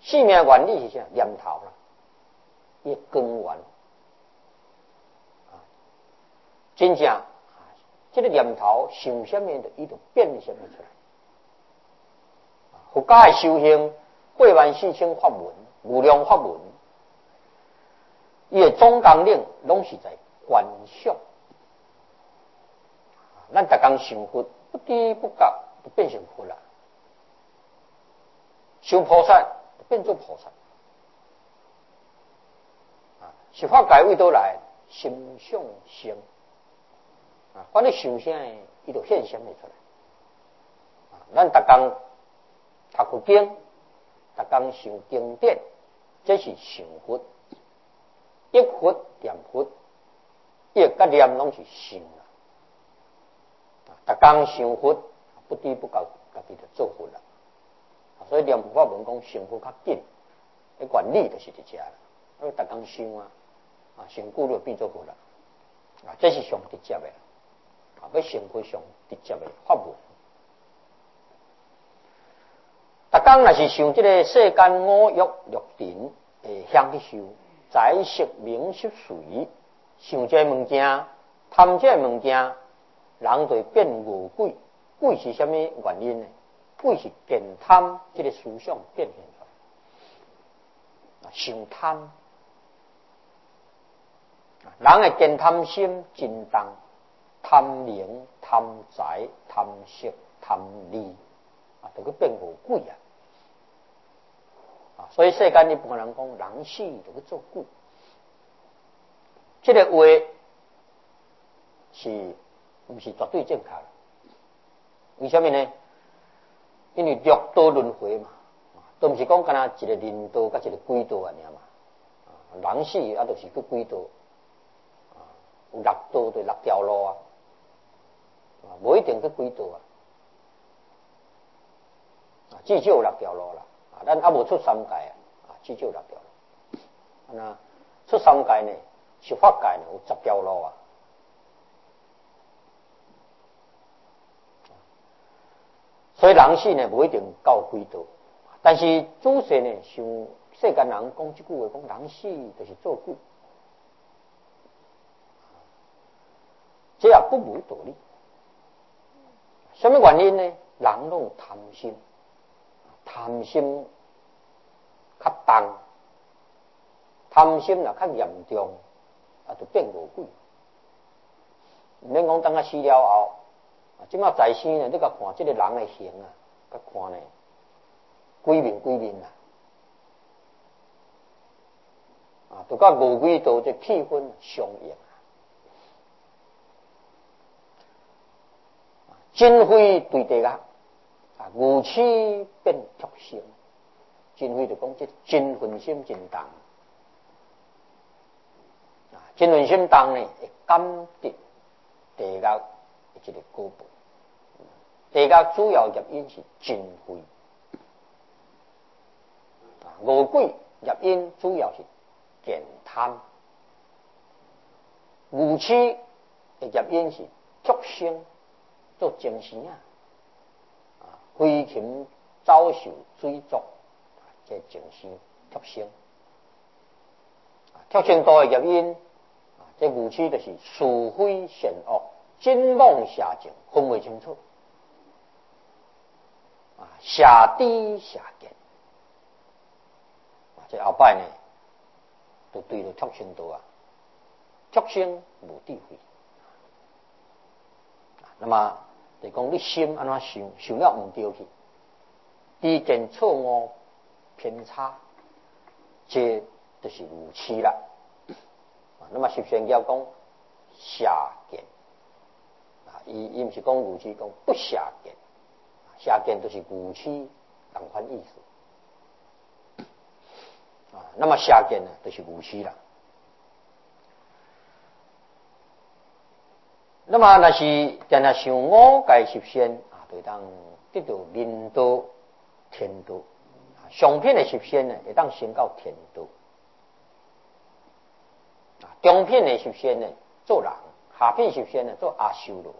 生命原理是啥？念头啦，伊根源真正这个念头想什么的，伊就变什么出来。佛家的修行84000法门，无量法门，伊的总纲领拢是在观想。咱逐工想佛，不知不觉就变成佛了。想菩萨就变做菩萨。是法界为倒来，心想生。反正想啥，伊就现什么出来。咱逐工读佛经，逐工想经典，这是想佛。一佛念佛，一甲念拢是想啦。逐工想佛，不知不觉家己就做佛啦。所以念佛法门讲想佛较紧，原理就是这只啦。因为逐工想想久了变做佛啦。这是上直接的。要成佛上直接的法门。逐工若是想这个世间五欲六尘会向去受，财色名食睡，想这物件，贪这物件，人就变恶鬼。鬼是什么原因呢？鬼是见贪这个思想变现出来，想贪，人的见贪心真重。贪名、贪财、贪色、贪利，就去变恶鬼所以世间一部分人讲，人死就去做鬼。这个话是不是绝对正确的？为什么呢？因为六道轮回嘛，都不是讲干那一个人道甲一个鬼道安尼嘛。人死就是去鬼道，有六道就六条路无一定去鬼道至少有6条路啦。咱还无出三界至少有6条路。那出三界呢，是法界呢有10条路所以人死呢，无一定到鬼道。但是祖先呢，像世间人讲这句话，讲人死就是做鬼，这也不无道理。什么原因呢？人拢有贪心，贪心较重，贪心若较严重，就变恶鬼。毋免讲等死了后，即马在生呢，你甲看这个人的形甲看呢，鬼面就甲恶鬼道这气氛相应。真非对地个牛痴变畜生，真非就讲这真分心真重，真分心重呢会感得地狱一个果报。地狱主要业因是真非，恶鬼业因主要是见贪，牛痴的业因是畜生。做精神飞禽走兽水族，这精神畜生。畜生道的业因，这牛痴就是是非善恶、真妄邪正分不清楚，邪知邪见。这后摆呢，就对着畜生道畜生无智慧。那么就讲你心安怎想，想了唔对去，意见错误偏差，这就是愚痴啦。那么十善教讲邪见，伊唔是讲愚痴，讲不邪见，邪见就是愚痴同款意思。那么邪见呢，就是愚痴啦。那么若是定定想五界十善就当得到人道、天道。上品的十善呢，会当升到天道。中品的十善呢，做人；下品十善呢，做阿修罗。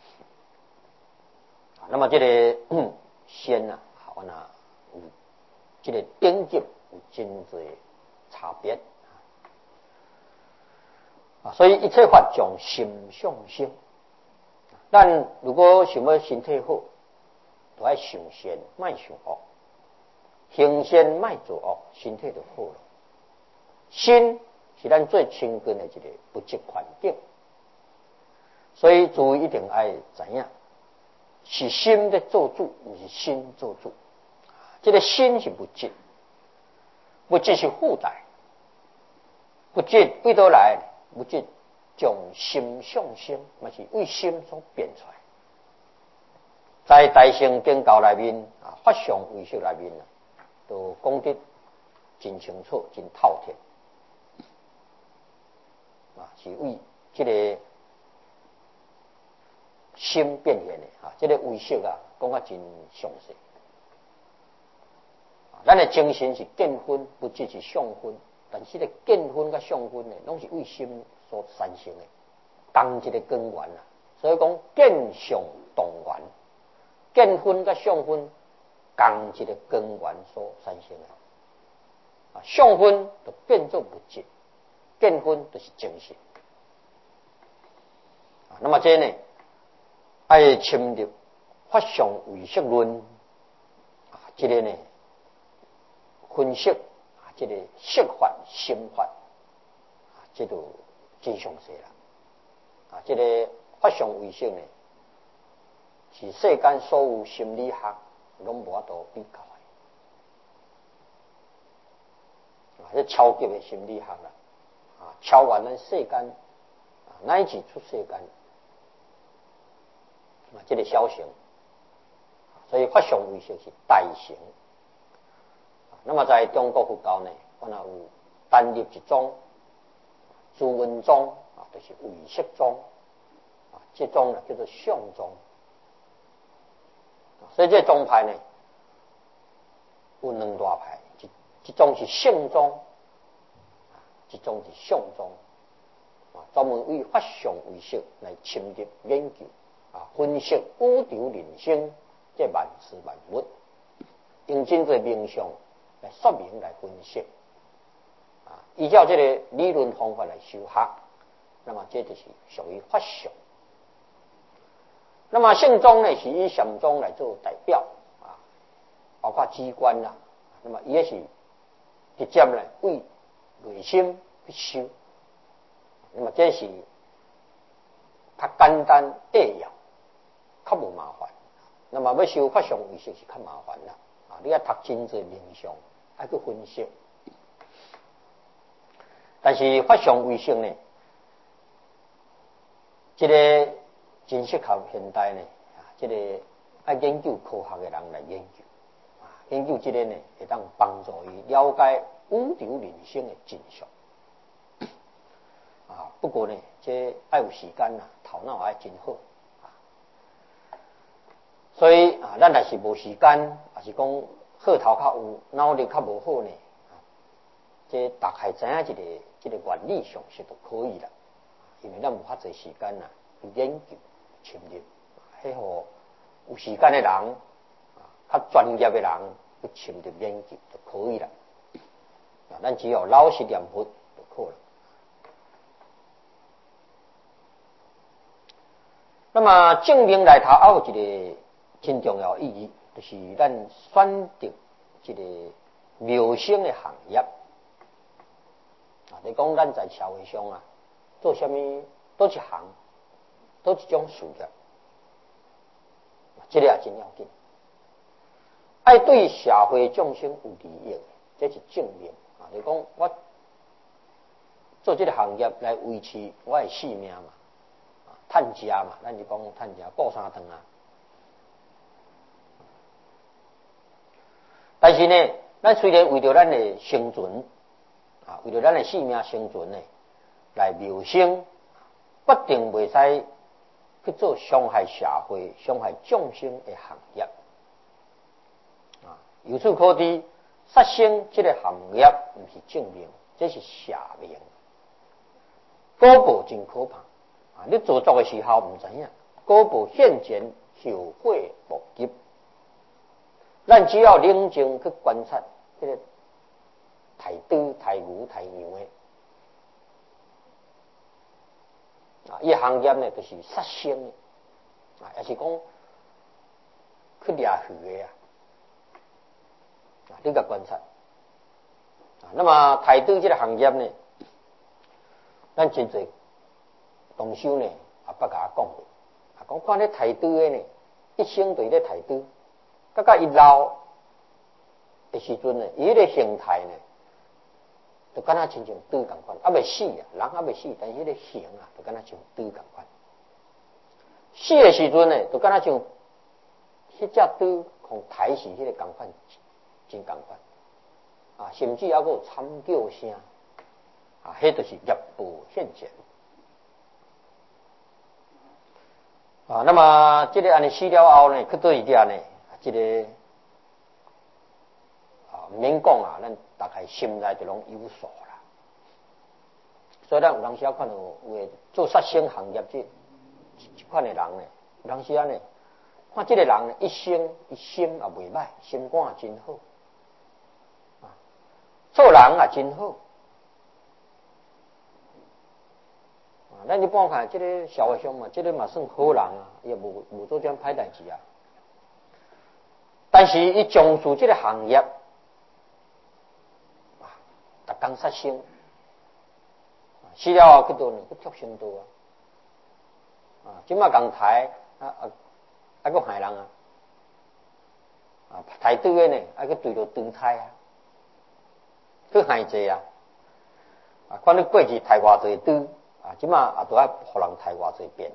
那么这个善我那有这个等级有真侪差别啊，所以一切法从心上升。咱如果想要身体好，就要想善，莫想恶；行善莫做恶，身体就好了。心是咱最亲近的一个物质环境，所以诸位一定要知影，是心在做主，不是心做主。这个心是物质，物质是附带，物质为倒来，物质从心上升，嘛是为心所变出来。在大乘经教内面法相唯识内面都讲得真清楚、真透彻是为这个心变现的这个唯识讲得真详细。咱的精神是见分，物质是相分，但是个见分甲相分拢是为心所产生的同一个根源所以讲见相同源，见分甲相分同一个根源所产生的相分就变作物质，见分就是精神那么这呢要深入法相唯识论这个呢分析这个色法、心法这就真详细了这个法相唯识呢，是世间所有心理学拢无法度比较的这超级的心理学啦超越咱世间乃至出世间这个小乘，所以法相唯识是大乘。那么在中国佛教呢，我们有单立一宗、朱文宗就是唯识宗这宗呢叫做相宗。所以这宗派呢有两大派，一宗是性宗，一宗是相宗专门为法相唯识来深入研究分析宇宙人生这万事万物，用真侪名相来说明、来分析依照这个理论方法来修学，那么这就是属于法相。那么性宗呢是以禅宗来做代表包括机关啦，那么也是直接呢为内心去修，那么这是较简单扼要，较无麻烦。那么要修法相唯识是较麻烦啦你要读真侪名相，要去分析。但是法相唯识呢，这个真适合现代呢这个要研究科学的人来研究研究这个呢会当帮助伊了解宇宙人生的真相不过呢这要有时间头脑要真好所以咱若是无时间，还是讲课头较有，脑力较无好呢这大概知影这个原理常识就可以了，因为咱无遐侪时间去研究深入，迄个有时间的人较专业的人去深入研究就可以了咱只要老实念佛就可了。那么证明内头还有一个真重要意义，就是咱选择这个妙生的行业你讲咱在社会上做什么多一行多一种事业这个也真要紧要对社会众生有利益，这是正面你讲我做这个行业来维持我的性命嘛趁食嘛，咱就讲趁食过三顿但是呢咱虽然为了咱的生存为了咱的性命生存来谋生，不定袂使去做伤害社会、伤害众生的行业由此可知，杀生这个行业不是正命，这是邪命，果报真可怕你做作的时候不知影，果报现前，后悔莫及。咱只要冷静去观察， 这个刣猪、刣牛、刣羊的伊行业呢，就是杀生的也是讲去掠鱼的你甲观察那么刣猪这个行业呢，咱真侪同修呢，捌甲我讲过，讲看咧刣猪的呢，一生对咧刣猪，到伊老的时阵呢，伊迄个形态呢，就敢若亲像猪共款，还未死啊，人还未死，但是迄个形就敢若像猪共款。死的时阵呢，就敢若像迄只猪互刣死迄个共款，真共款甚至还有惨叫声迄就是业报现前那么这个安尼死了后呢，去倒一点呢，这个免讲咱大概心内就拢有数啦。所以咱有当时看到有做杀生行业这款的人呢，有当时呢，看这个人呢，一生伊心也袂歹，心肝真好做人也真好咱一般看这个社会上嘛，这个嘛算好人也无做这样歹代志但是伊从事这个行业逐工杀生死了后去倒呢，去畜生道即马共刣佫害人刣猪的呢，佫对着猪胎去害济看你过去刣偌济猪即马都要互人刣偌济遍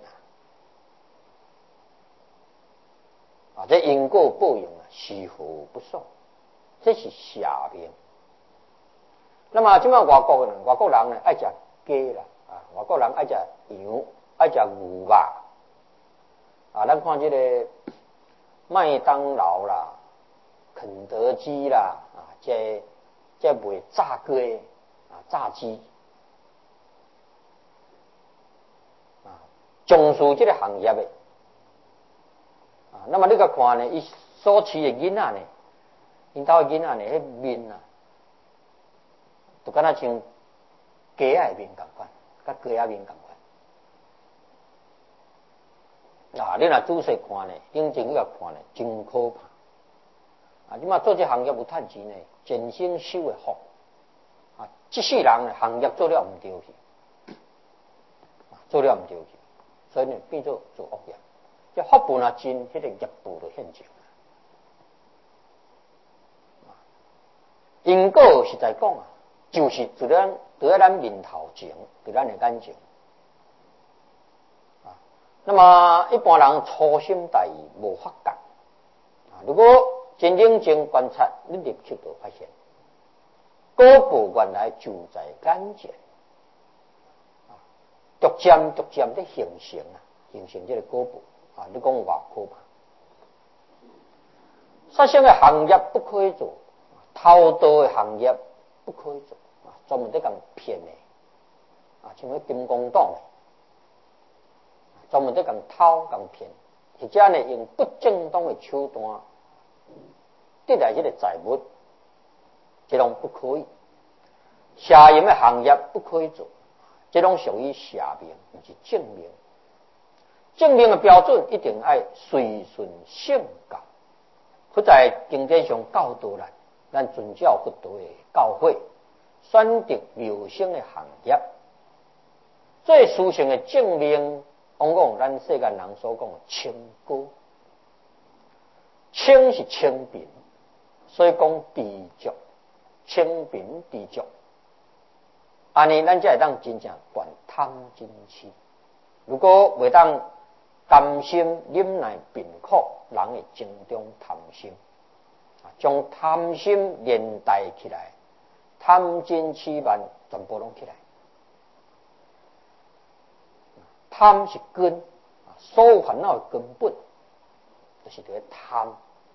这因果报应是何不爽？这是下命。那么即马外国人呢爱食鸡啦外国人爱食羊，爱食牛肉咱看这个麦当劳啦、肯德基啦这卖炸鸡炸鸡从事这个行业的那么你甲看呢，伊所饲的囡仔呢，因兜的囡仔呢，迄面就敢若像鸡仔的面共款，甲鸡仔面共款你若仔细看呢，认真去甲看呢，真可怕即马做这行业有趁钱呢，前生修的福这世人呢，行业做了毋对去所以呢变做恶业。这福报若真，迄个业报就现前因果是在讲就是在咱面头前，在咱的眼前那么一般人粗心大意无发觉如果真认真观察，你立刻就发现果报原来就在眼前逐渐的形成这个果报你讲偌可怕？杀生的行业不可以做，偷盗的行业不可以做专门在讲骗的像迄金光党的专门在讲偷讲骗，或者呢用不正当的手段得来这个财物，这种不可以。邪淫的行业不可以做，这种属于邪命，不是正命。正命的标准一定要随顺圣教，佛在经典上教导咱遵照佛陀的教诲，选择良性的行业。最殊胜的正命，往往咱世间人所讲的清高，清是清贫，所以讲知足，清贫知足。安尼咱才会当真正断贪嗔痴。如果未当甘心忍耐病苦，人会心中贪心将贪心连带起来，贪嗔痴慢全部拢起来。贪是根所有烦恼的根本就是这个贪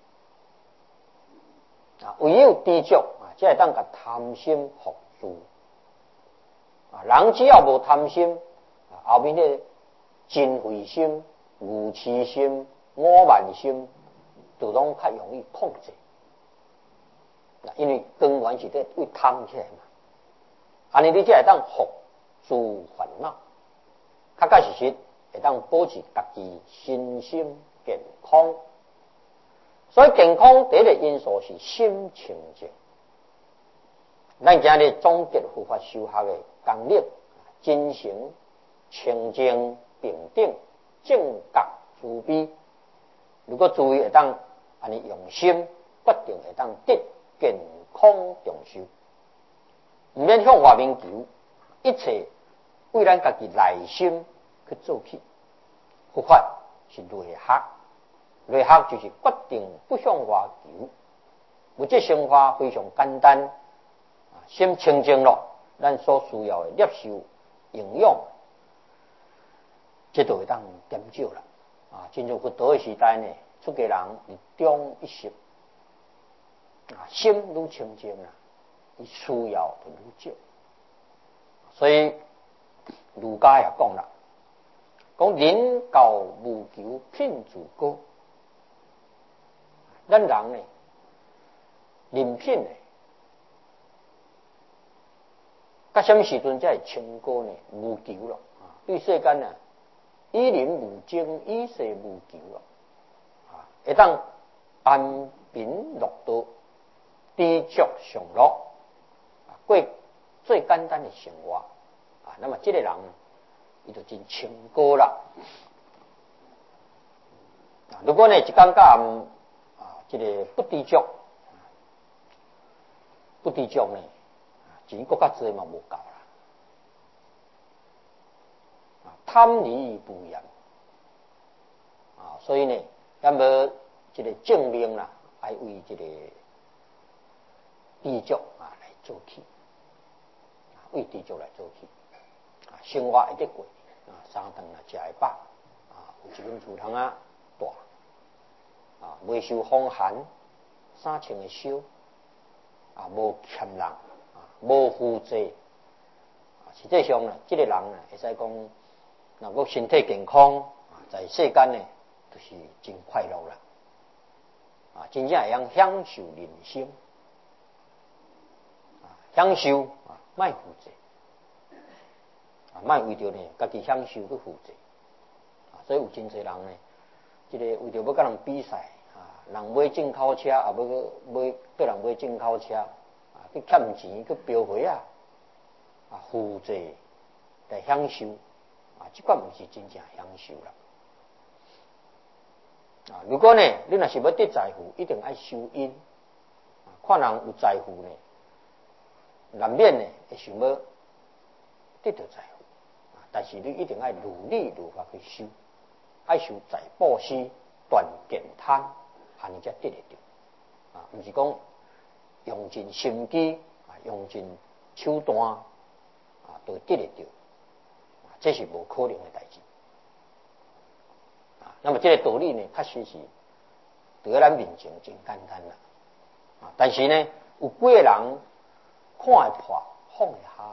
唯有知足才会当甲贪心伏住人只要无贪心后面的真慧心、无痴心、我慢心就拢较容易控制因为根源是在为贪起来嘛，安尼你才会当伏诸烦恼，较确实实会当保持家己身心健康。所以健康第一个因素是心清净。咱今日总结佛法修学的纲领，精神清净平等正觉慈悲。如果注意会当安尼用心，决定会当得健康长寿。唔免向外面求，一切为咱家己内心去做起。佛法是内学，内学就是决定不向外求。物质生活非常简单，心清净咯，咱所需要的摄受营养，这就会当减少了。进入佛道的时代呢，出家人日中一食，心愈清净啦，伊需要就愈少。所以儒家也讲啦，讲人教无求品自高。咱人呢，人品呢，到什么时阵才会清高呢？无求咯，对世间呢，以人无争，以世无求咯，会当安贫乐道，知足常乐，过最简单的生活。那么这个人，伊就真清高啦。如果呢一天到暗这个不知足，呢，钱更较多嘛无够啦。贪利不严，所以呢，咱要这个正面啦，爱为这个知足来做起，为知足来做起，生活会得过，三顿食会饱，有一份厝通住，袂受风寒，衫穿会烧，无欠人，无负债。实际上呢，这个人呢，会使讲，若果身体健康，在世间呢，就是真快乐啦。真正会享受人生，享受莫负债，莫为着呢家己享受去负债。所以有真侪人呢，这个为着要甲人比赛，人买进口车，也要买对人买进口车，去欠钱去标回负债来享受，这款不是真正享受啦。如果呢，你若是要得财富，一定要修因。看人有财富呢，难免呢会想要得到财富，但是你一定要努力如法去修，爱修财布施、断见贪，安尼才得得到。不是讲用尽心机，用尽手段，就得得到，这是无可能的代志。那么这个道理呢，确实是在咱面前真简单啦。但是呢，有几个人看会破，放会下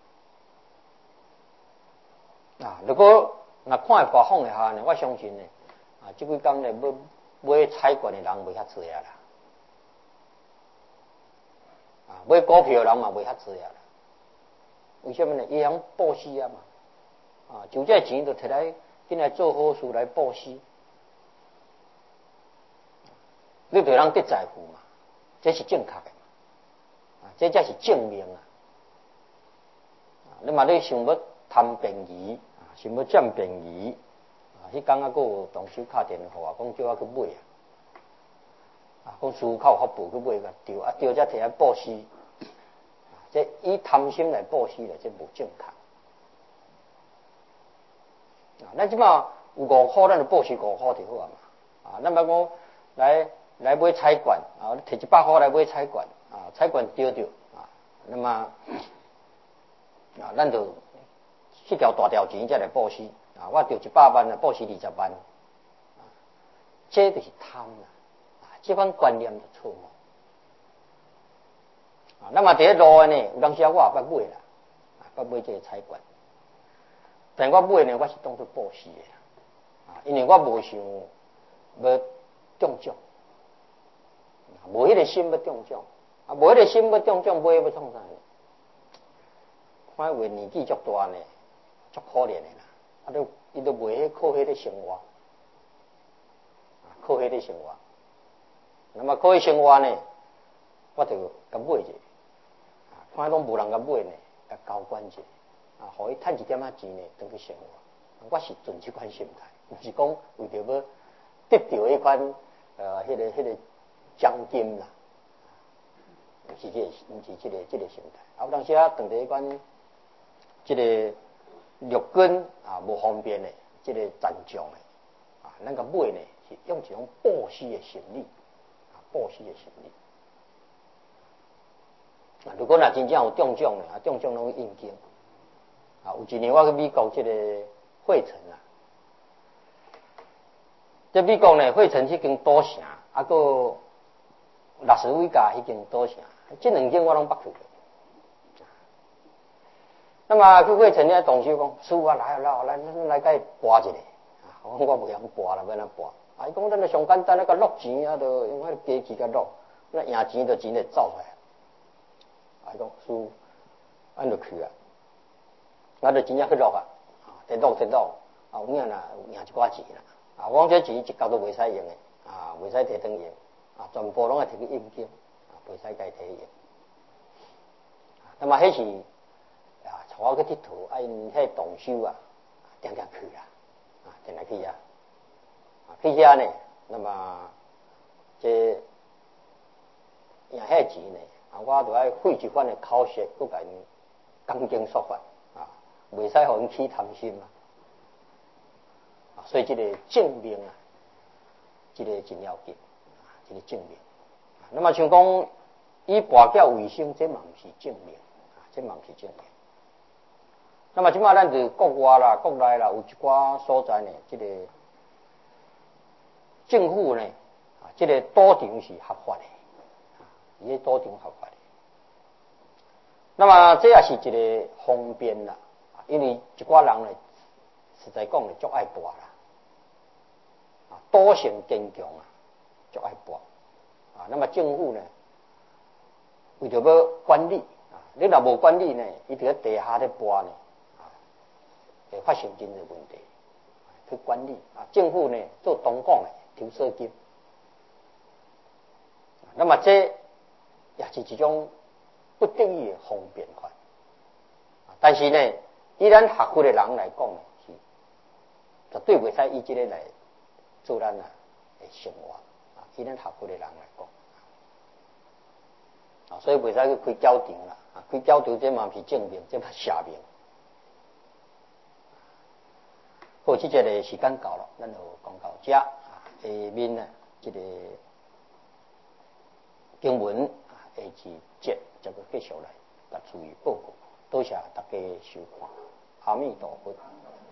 呢？如果看会破，放会下呢，我相信呢，这几天呢，要买彩券的人袂遐多啦，买股票的人嘛袂遐多啦。为什么呢？伊通布施嘛，就这钱就摕来。进来做好事来布施，你对人得财富嘛？这是正确的嘛？这才是正面啊！你嘛你想要贪便宜，想要占便宜，迄天还有同事打电话讲叫我去买讲师傅较有福报去买个丢丢才摕来布施，这以贪心来布施了，这无正确。咱即马有5块，咱就布施5块就好嘛。咱莫讲来买彩券，摕100块来买彩券，彩券丢掉，那么咱就去条大条钱才来布施，我丢100万布施20万，这就是贪啦。这款观念就错误。那么第一路呢，有当时我也捌买啦，捌买这个彩券。但我买呢，我是当作布施的，因为我无想要中奖，无迄个心要中奖， 啊，无迄个心要中奖，买要创啥呢？看话年纪足大呢，足可怜的啦。啊，伊都袂靠迄个生活，靠迄个生活。那么靠迄生活呢，我就甲买者，看拢无人甲买呢，甲交关者，啊，互伊趁一点仔钱呢，当去生活。我是存这款心态，毋是讲为着要得到迄款迄个奖金啦，毋是这个心态。啊，有当时啊，当着迄款这个陆军啊无方便的，这个战将的啊，咱甲买呢是用一种报私的心理，啊，报私的心理。啊，如果若真正有中奖的，啊，中奖拢应景。啊，有一年我去美国这个惠城啊，这美国呢惠城迄间赌城，啊个拉斯维加迄间赌城，这两间我拢捌去过。那么去惠城呢，同事讲，师傅啊，来，咱来甲伊博一下。我袂晓博啦，要哪博？啊，伊讲咱就上简单，那个落钱啊，就用迄个机器甲落，那赢钱就钱就走出来。啊，伊讲师傅，咱就去啊，咱就真正去落啊，得落，啊，有影啦，有赢一寡钱啦。啊，我讲这钱一角都袂使用的，啊，袂使摕转用，啊，全部拢要摕去应金，啊，袂使家摕用。那么迄是。啊，带我去佚佗，啊，因迄动手啊，定去啦，啊，定来去啊，啊，去遐呢，那么这赢遐钱呢，啊，我就爱费一番的口舌，佮甲因讲经说法，啊，袂使互因起贪心嘛，啊，所以这个正面啊，这个真要紧，啊，这个正面，啊，那么像讲以跋筊为生，这嘛毋是正面，啊，这嘛毋是正面。那么即马咱就国外啦、国内啦，有一寡所在呢，这个政府呢，啊，这个赌场是合法的，啊，伊个赌场合法的。那么这也是一个方便啦，因为一寡人呢，实在讲呢，足爱博啦，啊，赌性坚强啊，足爱博，啊，那么政府呢，为着要管理啊，你若无管理呢，伊伫个地下咧博呢。会发生真侪问题，去管理啊，政府呢做东港的投射金，那么这也是一种不得已的方便法，但是呢，以咱合法的人来讲呢，是绝对袂使以这个来做咱的生活啊，以咱合法的人来讲啊，所以袂使去开教场啦，啊，开教场这嘛不是正面，这嘛邪面。好，即个的时间到了，咱就讲到这啊。下面呢，这个经文啊，下一节就继续来甲注意报告。多谢大家收看，阿弥陀佛。